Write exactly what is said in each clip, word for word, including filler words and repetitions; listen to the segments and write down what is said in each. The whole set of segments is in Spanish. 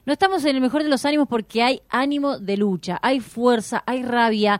no estamos en el mejor de los ánimos porque hay ánimo de lucha, hay fuerza, hay rabia,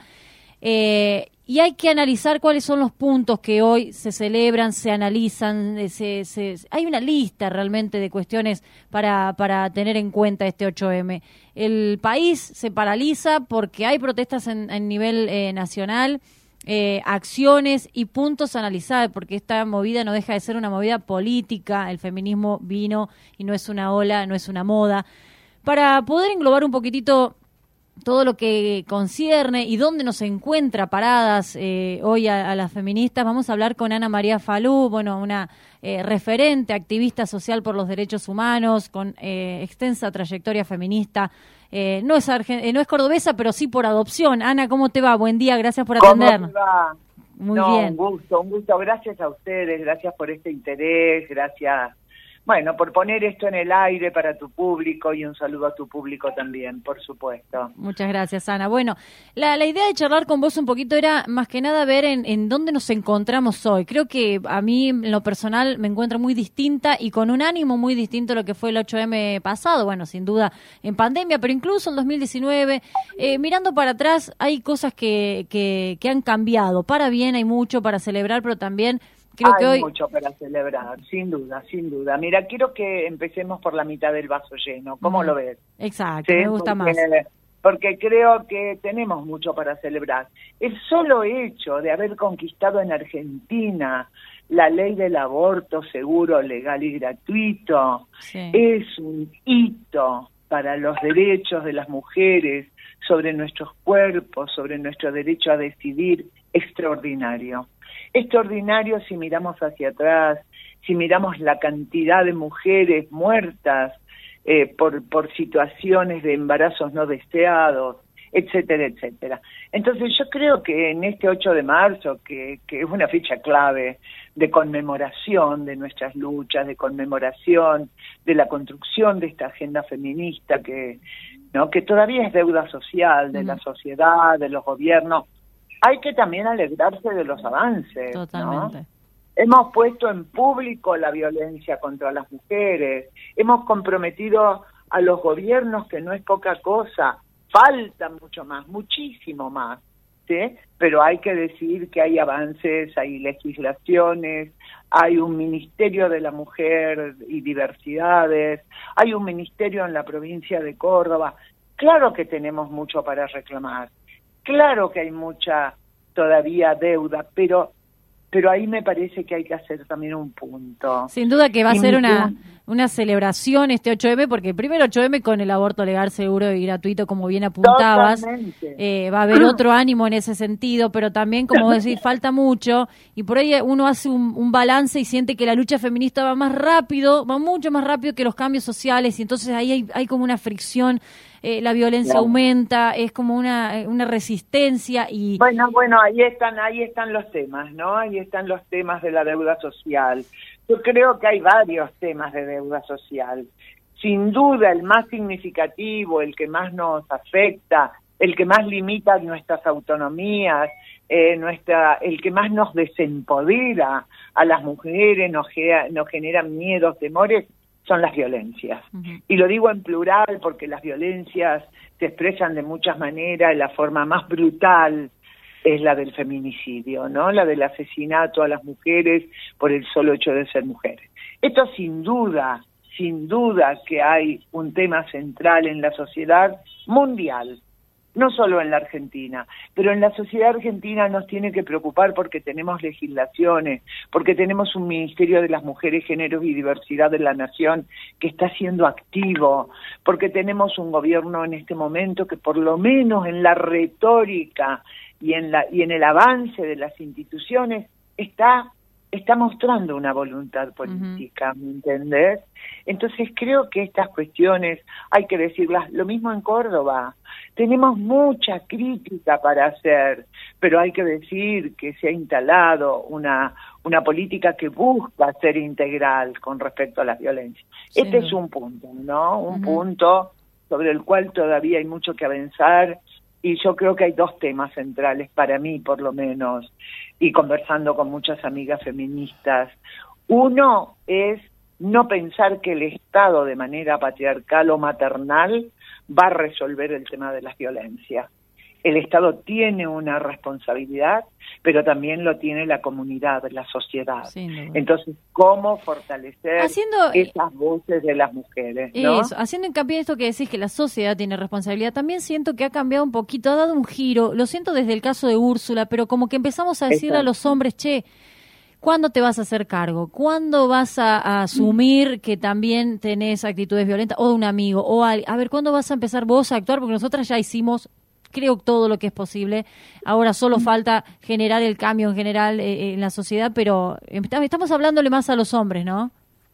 eh, y hay que analizar cuáles son los puntos que hoy se celebran, se analizan, se, se, hay una lista realmente de cuestiones para, para tener en cuenta este ocho eme. El país se paraliza porque hay protestas en, en nivel eh, nacional, eh, acciones y puntos a analizar, porque esta movida no deja de ser una movida política. El feminismo vino y no es una ola, no es una moda. Para poder englobar un poquitito todo lo que concierne y dónde nos encuentra paradas eh, hoy a, a las feministas, vamos a hablar con Ana María Falú, bueno, una eh, referente, activista social por los derechos humanos, con eh, extensa trayectoria feminista. Eh, no es argen- eh, no es cordobesa, pero sí por adopción. Ana, ¿cómo te va? Buen día, gracias por atendernos. ¿Cómo te va? Muy no, bien. Un gusto, un gusto. Gracias a ustedes, gracias por este interés, gracias, bueno, por poner esto en el aire para tu público y un saludo a tu público también, por supuesto. Muchas gracias, Ana. Bueno, la, la idea de charlar con vos un poquito era más que nada ver en, en dónde nos encontramos hoy. Creo que a mí, en lo personal, me encuentro muy distinta y con un ánimo muy distinto a lo que fue el ocho eme pasado. Bueno, sin duda en pandemia, pero incluso en dos mil diecinueve. Eh, mirando para atrás, hay cosas que, que, que han cambiado. Para bien, hay mucho para celebrar, pero también creo Hay que hoy mucho para celebrar, sin duda, sin duda. Mira, quiero que empecemos por la mitad del vaso lleno. ¿Cómo uh-huh. lo ves? Exacto, ¿Sí? me gusta porque, más. Porque creo que tenemos mucho para celebrar. El solo hecho de haber conquistado en Argentina la ley del aborto seguro, legal y gratuito, Sí. es un hito para los derechos de las mujeres sobre nuestros cuerpos, sobre nuestro derecho a decidir, extraordinario. Extraordinario si miramos hacia atrás, si miramos la cantidad de mujeres muertas eh, por, por situaciones de embarazos no deseados, etcétera, etcétera. Entonces yo creo que en este ocho de marzo, que, que es una fecha clave de conmemoración de nuestras luchas, de conmemoración de la construcción de esta agenda feminista que, ¿no? que todavía es deuda social de uh-huh. la sociedad, de los gobiernos, hay que también alegrarse de los avances. Totalmente. ¿No? Hemos puesto en público la violencia contra las mujeres, hemos comprometido a los gobiernos, que no es poca cosa, falta mucho más, muchísimo más, ¿sí? Pero hay que decir que hay avances, hay legislaciones, hay un Ministerio de la Mujer y Diversidades, hay un ministerio en la provincia de Córdoba. Claro que tenemos mucho para reclamar. Claro que hay mucha todavía deuda, pero pero ahí me parece que hay que hacer también un punto. Sin duda que va a y ser una, punto... una celebración este ocho eme, porque primero ocho eme con el aborto legal, seguro y gratuito, como bien apuntabas, eh, va a haber otro ánimo en ese sentido, pero también, como decir, falta mucho, y por ahí uno hace un, un balance y siente que la lucha feminista va más rápido, va mucho más rápido que los cambios sociales, y entonces ahí hay, hay como una fricción. Eh, la violencia claro. aumenta, es como una una resistencia y bueno bueno ahí están ahí están los temas, ¿no? Ahí están los temas de la deuda social. Yo creo que hay varios temas de deuda social. Sin duda el más significativo, el que más nos afecta, el que más limita nuestras autonomías, eh, nuestra el que más nos desempodera a las mujeres, nos genera, nos generan miedos, temores, son las violencias. Uh-huh. Y lo digo en plural porque las violencias se expresan de muchas maneras. La forma más brutal es la del feminicidio, ¿no? La del asesinato a las mujeres por el solo hecho de ser mujeres. Esto sin duda, sin duda que hay un tema central en la sociedad mundial, no solo en la Argentina, pero en la sociedad argentina nos tiene que preocupar porque tenemos legislaciones, porque tenemos un Ministerio de las Mujeres, Géneros y Diversidad de la Nación que está siendo activo, porque tenemos un gobierno en este momento que por lo menos en la retórica y en la y en el avance de las instituciones está está mostrando una voluntad política, uh-huh. ¿me entendés? Entonces creo que estas cuestiones hay que decirlas, lo mismo en Córdoba, tenemos mucha crítica para hacer, pero hay que decir que se ha instalado una una política que busca ser integral con respecto a las violencias. Sí. Este es un punto, ¿no? Un uh-huh. punto sobre el cual todavía hay mucho que avanzar. Y yo creo que hay dos temas centrales para mí, por lo menos, y conversando con muchas amigas feministas. Uno es no pensar que el Estado de manera patriarcal o maternal va a resolver el tema de las violencias. El Estado tiene una responsabilidad, pero también lo tiene la comunidad, la sociedad. Sí, no. Entonces, ¿cómo fortalecer haciendo, esas voces de las mujeres? ¿no? Eso, haciendo hincapié en esto que decís, que la sociedad tiene responsabilidad, también siento que ha cambiado un poquito, ha dado un giro, lo siento desde el caso de Úrsula, pero como que empezamos a decir Exacto. a los hombres, che, ¿cuándo te vas a hacer cargo? ¿Cuándo vas a, a asumir que también tenés actitudes violentas? O de un amigo, o a, a ver, ¿cuándo vas a empezar vos a actuar? Porque nosotras ya hicimos, creo, todo lo que es posible. Ahora solo falta generar el cambio en general eh, en la sociedad, pero estamos hablándole más a los hombres, ¿no?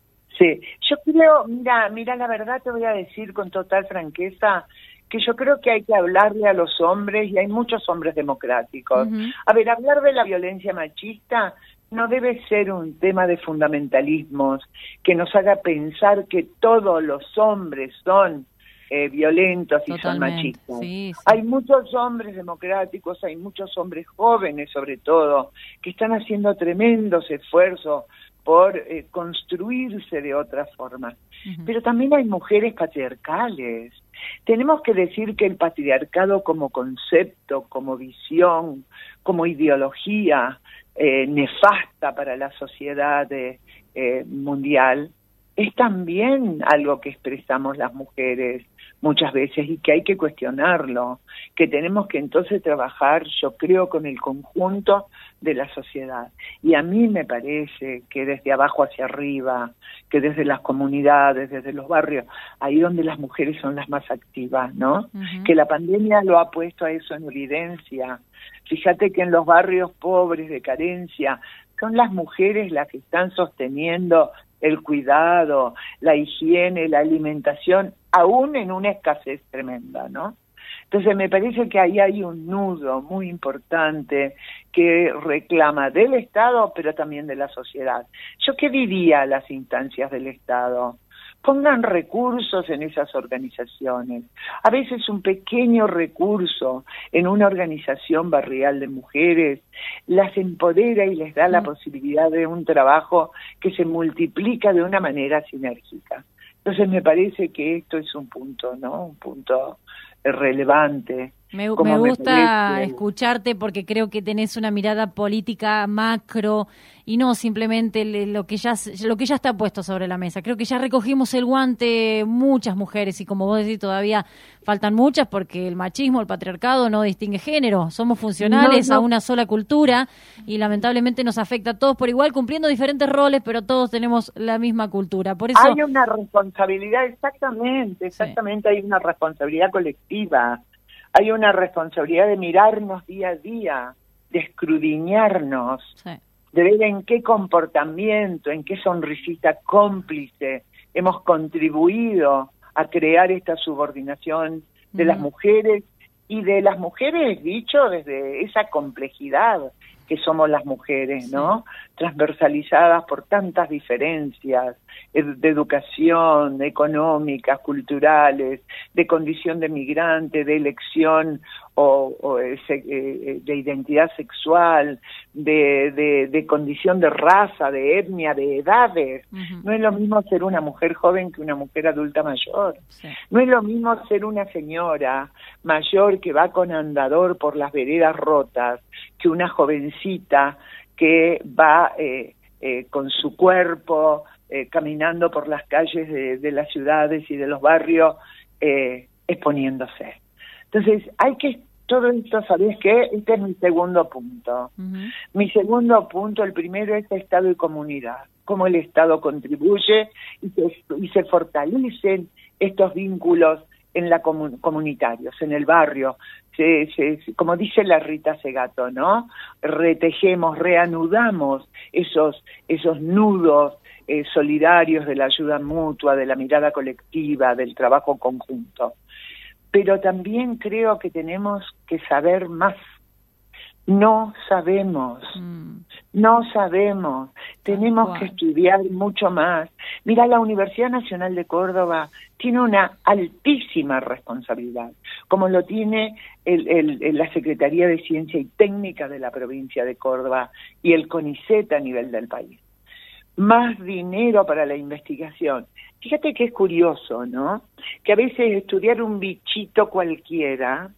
Sí, yo creo, mira, mira, la verdad te voy a decir con total franqueza que yo creo que hay que hablarle a los hombres, y hay muchos hombres democráticos. Uh-huh. A ver, hablar de la violencia machista no debe ser un tema de fundamentalismos que nos haga pensar que todos los hombres son eh, violentos y Totalmente. son machistas. Sí, sí. Hay muchos hombres democráticos, hay muchos hombres jóvenes sobre todo, que están haciendo tremendos esfuerzos por eh, construirse de otra forma. Uh-huh. Pero también hay mujeres patriarcales. Tenemos que decir que el patriarcado como concepto, como visión, como ideología, Eh, nefasta para la sociedad eh, eh, mundial, es también algo que expresamos las mujeres muchas veces y que hay que cuestionarlo, que tenemos que entonces trabajar, yo creo, con el conjunto de la sociedad. Y a mí me parece que desde abajo hacia arriba, que desde las comunidades, desde los barrios, ahí donde las mujeres son las más activas, ¿no? Uh-huh. Que la pandemia lo ha puesto a eso en evidencia. Fíjate que en los barrios pobres de carencia son las mujeres las que están sosteniendo el cuidado, la higiene, la alimentación, aún en una escasez tremenda, ¿no? Entonces me parece que ahí hay un nudo muy importante que reclama del Estado, pero también de la sociedad. ¿Yo qué diría a las instancias del Estado? Pongan recursos en esas organizaciones. A veces un pequeño recurso en una organización barrial de mujeres las empodera y les da la posibilidad de un trabajo que se multiplica de una manera sinérgica. Entonces me parece que esto es un punto, ¿no? Un punto relevante. Me, me gusta me escucharte porque creo que tenés una mirada política macro y no simplemente lo que ya lo que ya está puesto sobre la mesa. Creo que ya recogimos el guante muchas mujeres y como vos decís todavía faltan muchas porque el machismo, el patriarcado no distingue género. Somos funcionales no, no. a una sola cultura y lamentablemente nos afecta a todos por igual cumpliendo diferentes roles, pero todos tenemos la misma cultura. Por eso hay una responsabilidad, exactamente, exactamente, sí. Hay una responsabilidad colectiva. Hay una responsabilidad de mirarnos día a día, de escudriñarnos, sí. de ver en qué comportamiento, en qué sonrisita cómplice hemos contribuido a crear esta subordinación de mm. las mujeres y de las mujeres, dicho, desde esa complejidad que somos las mujeres, ¿no? Sí. Transversalizadas por tantas diferencias de educación, económicas, culturales, de condición de migrante, de elección o, o de identidad sexual, de, de, de condición de raza, de etnia, de edades. Uh-huh. No es lo mismo ser una mujer joven que una mujer adulta mayor. Sí. No es lo mismo ser una señora mayor que va con andador por las veredas rotas que una jovencita que va eh, eh, con su cuerpo eh, caminando por las calles de, de las ciudades y de los barrios eh, exponiéndose. Entonces hay que todo esto, ¿sabés qué? Este es mi segundo punto. Uh-huh. Mi segundo punto, el primero es Estado y comunidad. Cómo el Estado contribuye y se, y se fortalecen estos vínculos en la comun, comunitarios, en el barrio. Se, se, como dice la Rita Segato, ¿no? Retejemos, reanudamos esos, esos nudos eh, solidarios de la ayuda mutua, de la mirada colectiva, del trabajo conjunto. Pero también creo que tenemos que saber más. No sabemos, mm. no sabemos, tenemos wow. que estudiar mucho más. Mira, la Universidad Nacional de Córdoba tiene una altísima responsabilidad, como lo tiene el, el, el, la Secretaría de Ciencia y Técnica de la provincia de Córdoba y el CONICET a nivel del país. más dinero para la investigación. Fíjate que es curioso, ¿no? Que a veces estudiar un bichito cualquiera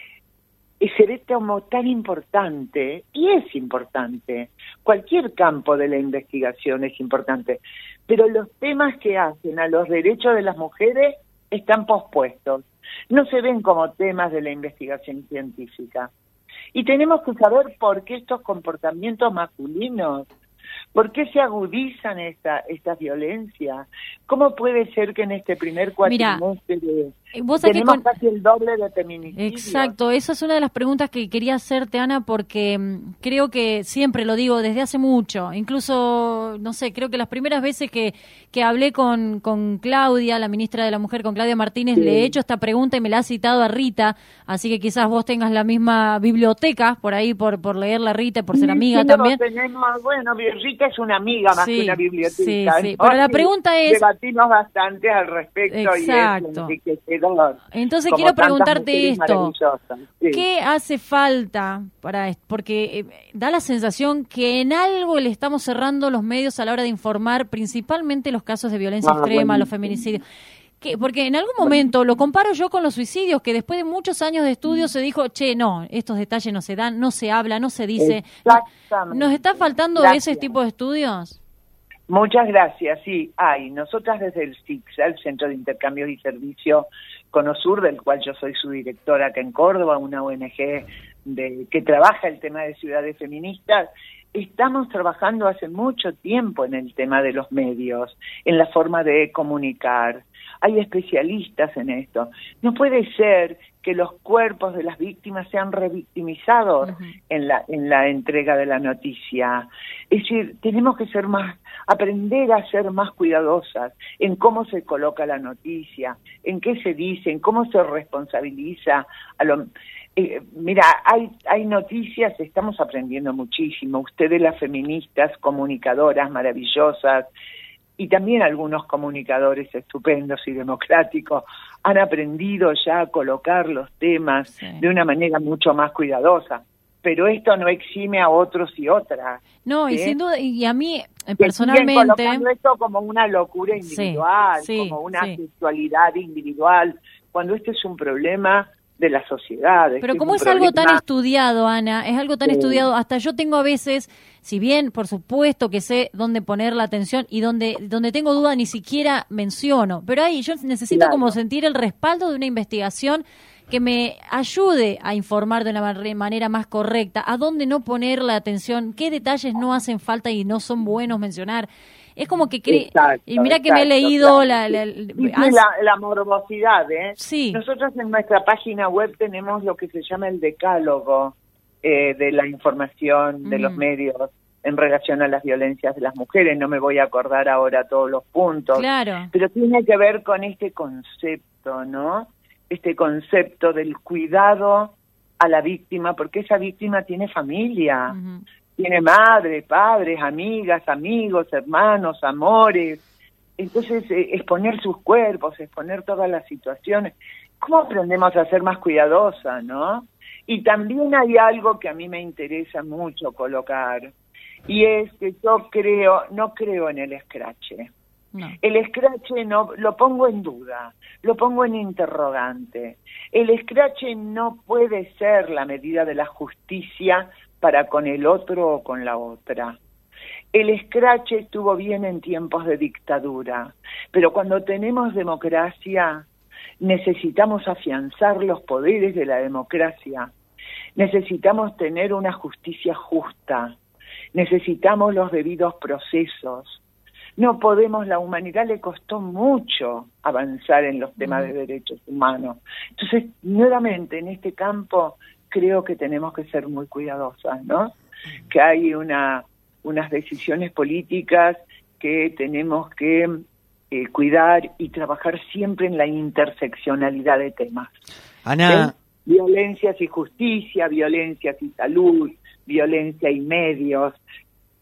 se ve como tan importante, y es importante. Cualquier campo de la investigación es importante, pero los temas que hacen a los derechos de las mujeres están pospuestos. No se ven como temas de la investigación científica. Y tenemos que saber por qué estos comportamientos masculinos, por qué se agudizan esta, estas violencias. ¿Cómo puede ser que en este primer cuatrimestre tenemos con... casi el doble de feminicidios? Exacto, esa es una de las preguntas que quería hacerte, Ana, porque um, creo que siempre lo digo desde hace mucho, incluso, no sé, creo que las primeras veces que, que hablé con, con Claudia, la ministra de la Mujer, con Claudia Martínez, sí. le he hecho esta pregunta y me la ha citado a Rita, así que quizás vos tengas la misma biblioteca por ahí, por, por leerla a Rita, por ser sí, amiga sí, también. Tenemos, bueno, Rita es una amiga más sí, que una biblioteca. Sí, sí. ¿no? Pero la pregunta es... Debatimos bastante al respecto. Exacto. Y es enriquecedor. Entonces quiero preguntarte esto. Sí. ¿Qué hace falta para esto? Porque eh, da la sensación que en algo le estamos cerrando los medios a la hora de informar, principalmente los casos de violencia ah, extrema, bueno. los feminicidios. Que, porque en algún momento lo comparo yo con los suicidios, que después de muchos años de estudio se dijo, che, no, estos detalles no se dan, no se habla, no se dice. ¿Nos está faltando gracias. ese tipo de estudios? Muchas gracias, sí, hay. Nosotras desde el C I C S A, el Centro de Intercambio y Servicio Conosur, del cual yo soy su directora acá en Córdoba, una O N G de, que trabaja el tema de ciudades feministas, estamos trabajando hace mucho tiempo en el tema de los medios, en la forma de comunicar. Hay especialistas en esto. No puede ser que los cuerpos de las víctimas sean revictimizados uh-huh. en la en la entrega de la noticia. Es decir, tenemos que ser más, aprender a ser más cuidadosas en cómo se coloca la noticia, en qué se dice, en cómo se responsabiliza a lo... Eh, mira, hay hay noticias, estamos aprendiendo muchísimo. Ustedes, las feministas, comunicadoras maravillosas, y también algunos comunicadores estupendos y democráticos han aprendido ya a colocar los temas sí. de una manera mucho más cuidadosa. Pero esto no exime a otros y otras. No, ¿sí? y sin duda, y a mí que personalmente... colocando esto como una locura individual, sí, sí, como una sí. sexualidad individual, cuando este es un problema de la sociedad. Pero este como es, es algo tan estudiado, Ana, es algo tan sí. estudiado, hasta yo tengo a veces, si bien por supuesto que sé dónde poner la atención y donde donde tengo duda ni siquiera menciono, pero ahí yo necesito claro. como sentir el respaldo de una investigación que me ayude a informar de una manera más correcta, a dónde no poner la atención, qué detalles no hacen falta y no son buenos mencionar. Es como que cree, y mira que me he leído claro, la, la, sí, la, la, la morbosidad, ¿eh? Sí. Nosotros en nuestra página web tenemos lo que se llama el decálogo eh, de la información de mm. los medios en relación a las violencias de las mujeres. No me voy a acordar ahora todos los puntos, claro. pero tiene que ver con este concepto, ¿no? Este concepto del cuidado a la víctima, porque esa víctima tiene familia. Uh-huh. Tiene madre, padres, amigas, amigos, hermanos, amores. Entonces, eh, exponer sus cuerpos, exponer todas las situaciones. ¿Cómo aprendemos a ser más cuidadosas, no? Y también hay algo que a mí me interesa mucho colocar, y es que yo creo, no creo en el escrache. No. El escrache no, lo pongo en duda, lo pongo en interrogante. El escrache no puede ser la medida de la justicia para con el otro o con la otra. El escrache estuvo bien en tiempos de dictadura, pero cuando tenemos democracia necesitamos afianzar los poderes de la democracia, necesitamos tener una justicia justa, necesitamos los debidos procesos. No podemos, la humanidad le costó mucho avanzar en los temas de derechos humanos. Entonces, nuevamente, en este campo creo que tenemos que ser muy cuidadosas, ¿no? Que hay una unas decisiones políticas que tenemos que eh, cuidar y trabajar siempre en la interseccionalidad de temas. Ana. ¿Sí? Violencias y justicia, violencias y salud, violencia y medios.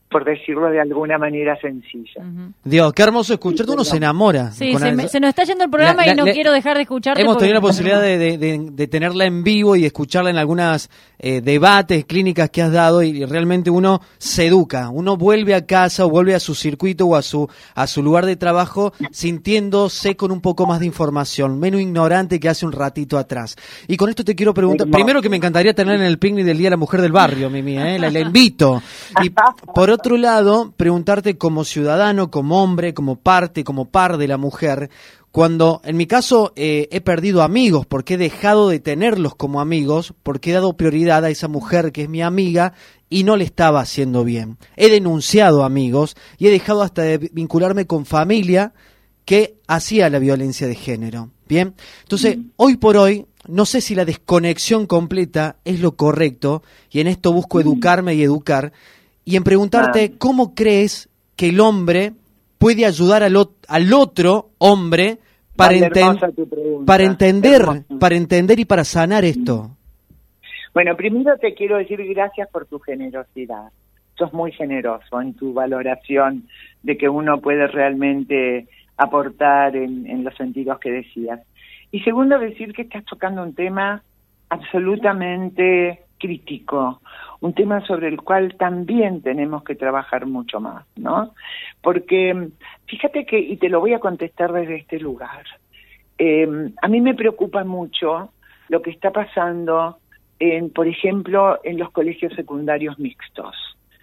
por decirlo de alguna manera sencilla. Uh-huh. Dios, qué hermoso escucharte, uno se enamora. Sí, se, me, se nos está yendo el programa la, la, y no la, quiero dejar de escucharte. Hemos porque... tenido la posibilidad de, de, de, de tenerla en vivo y de escucharla en algunas eh, debates, clínicas que has dado, y realmente uno se educa, uno vuelve a casa o vuelve a su circuito o a su a su lugar de trabajo sintiéndose con un poco más de información, menos ignorante que hace un ratito atrás. Y con esto te quiero preguntar, sí, primero que me encantaría tener en el picnic del Día de la Mujer del Barrio, Mimi, ¿eh? la, la invito. Y por otro lado, preguntarte como ciudadano, como hombre, como parte, como par de la mujer, cuando en mi caso eh, he perdido amigos porque he dejado de tenerlos como amigos, porque he dado prioridad a esa mujer que es mi amiga y no le estaba haciendo bien. He denunciado amigos y he dejado hasta de vincularme con familia que hacía la violencia de género. Bien, entonces mm. hoy por hoy no sé si la desconexión completa es lo correcto, y en esto busco mm. educarme y educar, y en preguntarte, ¿cómo crees que el hombre puede ayudar al, o- al otro hombre para, enten- para entender, para entender y para sanar esto? Bueno, primero te quiero decir gracias por tu generosidad. Sos muy generoso en tu valoración de que uno puede realmente aportar en, en los sentidos que decías. Y segundo, decir que estás tocando un tema absolutamente crítico, un tema sobre el cual también tenemos que trabajar mucho más, ¿no? Porque fíjate que, y te lo voy a contestar desde este lugar, eh, a mí me preocupa mucho lo que está pasando, en, por ejemplo, en los colegios secundarios mixtos.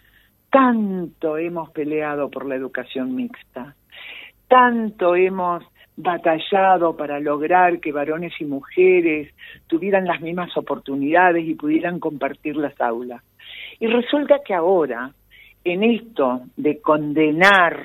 Tanto hemos peleado por la educación mixta, tanto hemos batallado para lograr que varones y mujeres tuvieran las mismas oportunidades y pudieran compartir las aulas. Y resulta que ahora, en esto de condenar,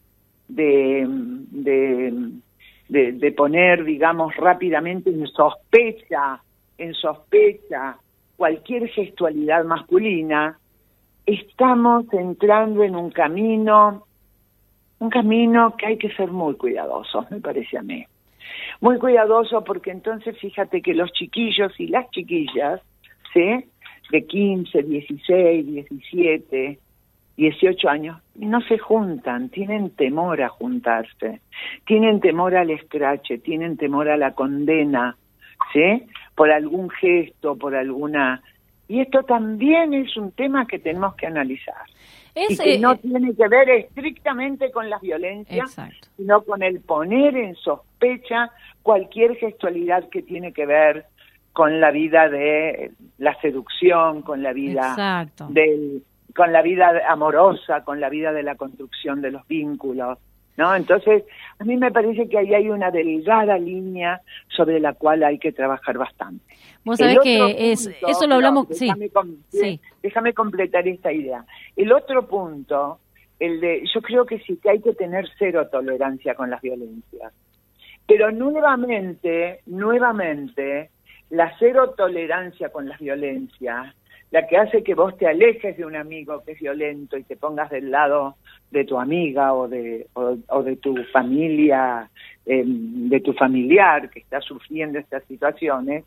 de, de, de, de poner, digamos, rápidamente en sospecha, en sospecha cualquier gestualidad masculina, estamos entrando en un camino Un camino que hay que ser muy cuidadosos, me parece a mí. Muy cuidadoso porque entonces fíjate que los chiquillos y las chiquillas, ¿sí?, de quince, dieciséis, diecisiete, dieciocho años, no se juntan, tienen temor a juntarse, tienen temor al escrache, tienen temor a la condena, ¿sí?, por algún gesto, por alguna... Y esto también es un tema que tenemos que analizar. Es, y que eh, no tiene que ver estrictamente con las violencias, exacto, sino con el poner en sospecha cualquier gestualidad que tiene que ver con la vida de la seducción, con la vida exacto. del, con la vida amorosa, con la vida de la construcción de los vínculos, ¿no? Entonces, a mí me parece que ahí hay una delgada línea sobre la cual hay que trabajar bastante. Vos sabés que punto, es, eso lo hablamos... No, déjame, sí, com- sí. déjame completar esta idea. El otro punto, el de, yo creo que sí que hay que tener cero tolerancia con las violencias. Pero nuevamente, nuevamente, la cero tolerancia con las violencias, la que hace que vos te alejes de un amigo que es violento y te pongas del lado de tu amiga o de o, o de tu familia, eh, de tu familiar que está sufriendo estas situaciones,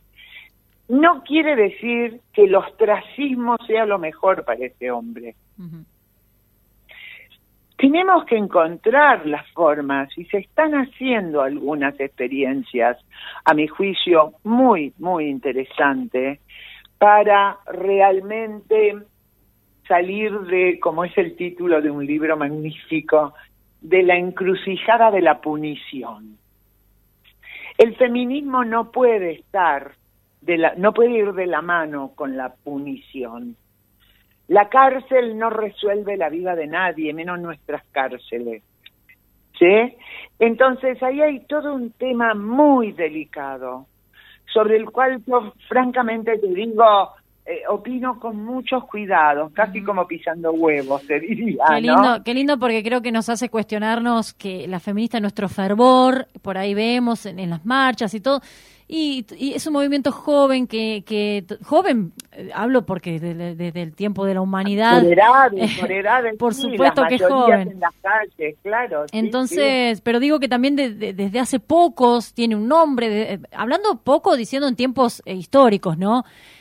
no quiere decir que el ostracismo sea lo mejor para ese hombre. Uh-huh. Tenemos que encontrar las formas, y se están haciendo algunas experiencias, a mi juicio, muy, muy interesantes, para realmente salir de, como es el título de un libro magnífico, de la encrucijada de la punición. El feminismo no puede estar, de la, no puede ir de la mano con la punición. La cárcel no resuelve la vida de nadie, menos nuestras cárceles, ¿sí? Entonces ahí hay todo un tema muy delicado, sobre el cual yo francamente te digo, eh, opino con muchos cuidados, casi como pisando huevos, te diría, qué lindo, ¿no? Qué lindo, porque creo que nos hace cuestionarnos que la feminista, nuestro fervor, por ahí vemos en, en las marchas y todo, y, y es un movimiento joven, que, que joven, eh, hablo porque desde, desde el tiempo de la humanidad. Por edades, por edades, por sí, supuesto que es joven. En las calles, claro. Entonces, sí. pero digo que también de, de, desde hace pocos tiene un nombre, de, hablando poco, diciendo en tiempos eh, históricos, ¿no?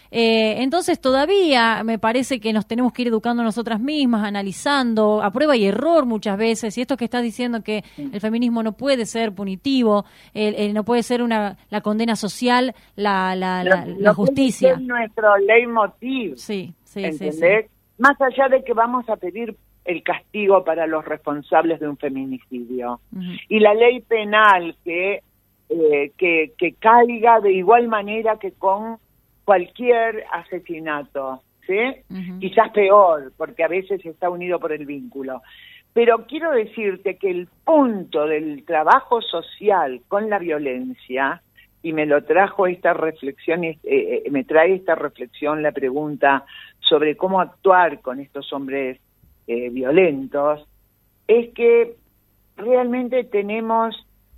Eh, entonces todavía me parece que nos tenemos que ir educando nosotras mismas, analizando, a prueba y error muchas veces, y esto que estás diciendo que el feminismo no puede ser punitivo, el, el, no puede ser una la condena social, la, la, la, no, la no justicia. Puede ser nuestro leitmotiv, sí, sí, ¿entendés? Sí, sí. Más allá de que vamos a pedir el castigo para los responsables de un feminicidio. Uh-huh. Y la ley penal que, eh, que, que caiga de igual manera que con cualquier asesinato, ¿sí? Uh-huh. Quizás peor, porque a veces está unido por el vínculo. Pero quiero decirte que el punto del trabajo social con la violencia, y me lo trajo esta reflexión, eh, me trae esta reflexión la pregunta sobre cómo actuar con estos hombres eh, violentos, es que realmente tenemos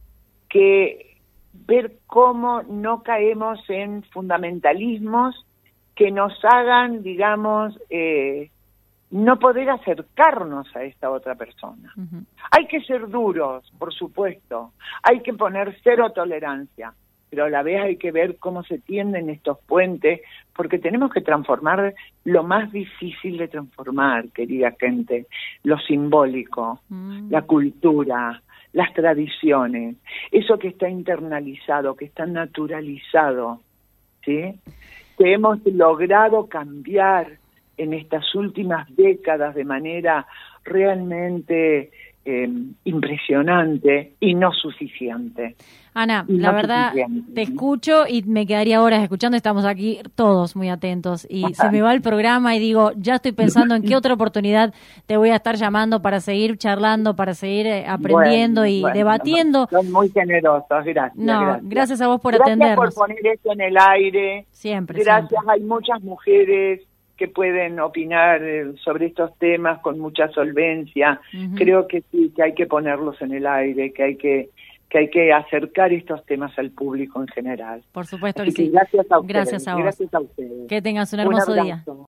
que ver cómo no caemos en fundamentalismos que nos hagan, digamos, eh, no poder acercarnos a esta otra persona. Uh-huh. Hay que ser duros, por supuesto, hay que poner cero tolerancia, pero a la vez hay que ver cómo se tienden estos puentes, porque tenemos que transformar lo más difícil de transformar, querida gente, lo simbólico, mm. la cultura, las tradiciones, eso que está internalizado, que está naturalizado, ¿sí? Que hemos logrado cambiar en estas últimas décadas de manera realmente eh, impresionante y no suficiente. Ana, no la verdad, te escucho y me quedaría horas escuchando, estamos aquí todos muy atentos y Ajá. se me va el programa y digo, ya estoy pensando en qué otra oportunidad te voy a estar llamando para seguir charlando, para seguir eh, aprendiendo bueno, y bueno, debatiendo. Son muy generosos, gracias. No, gracias, gracias a vos por gracias atendernos. Gracias por poner esto en el aire. Siempre, Gracias, siempre. Hay muchas mujeres que pueden opinar eh, sobre estos temas con mucha solvencia. Uh-huh. Creo que sí, que hay que ponerlos en el aire, que hay que que hay que acercar estos temas al público en general. Por supuesto Así que sí. Que gracias a ustedes. Gracias a vos. Gracias a ustedes. Que tengas un hermoso un día.